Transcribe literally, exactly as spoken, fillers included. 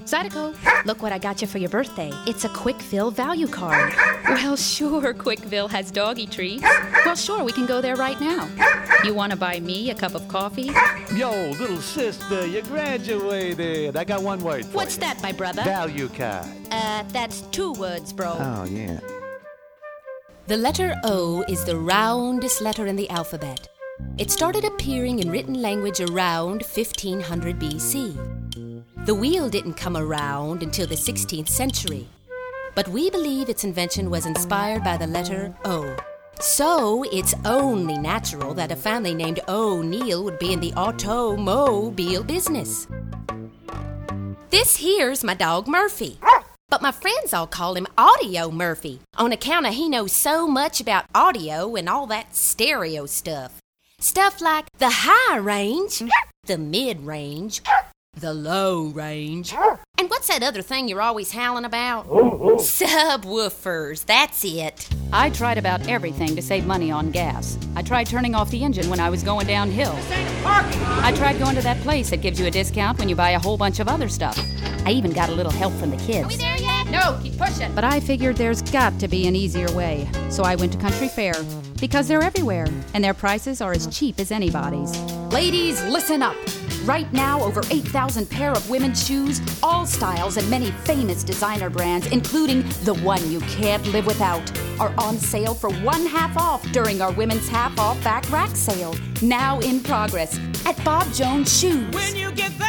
Zydeco, look what I got you for your birthday. It's a Quickville value card. Well, sure, Quickville has doggy treats. Well, sure, we can go there right now. You want to buy me a cup of coffee? Yo, little sister, you graduated. I got one word for What's you. that, my brother? Value card. Uh, that's two words, bro. Oh, yeah. The letter O is the roundest letter in the alphabet. It started appearing in written language around fifteen hundred B C. The wheel didn't come around until the sixteenth century, but we believe its invention was inspired by the letter O. So it's only natural that a family named O'Neill would be in the automobile business. This here's my dog Murphy, but my friends all call him Audio Murphy on account of he knows so much about audio and all that stereo stuff. Stuff like the high range, the mid-range, the low range. And what's that other thing you're always howling about? Subwoofers, that's it. I tried about everything to save money on gas. I tried turning off the engine when I was going downhill. I tried going to that place that gives you a discount when you buy a whole bunch of other stuff. I even got a little help from the kids. Are we there yet? No, keep pushing. But I figured there's got to be an easier way. So I went to Country Fair, because they're everywhere, and their prices are as cheap as anybody's. Ladies, listen up. Right now, over eight thousand pair of women's shoes, all styles and many famous designer brands, including the one you can't live without, are on sale for one half off during our women's half off back rack sale, now in progress at Bob Jones Shoes. When you get that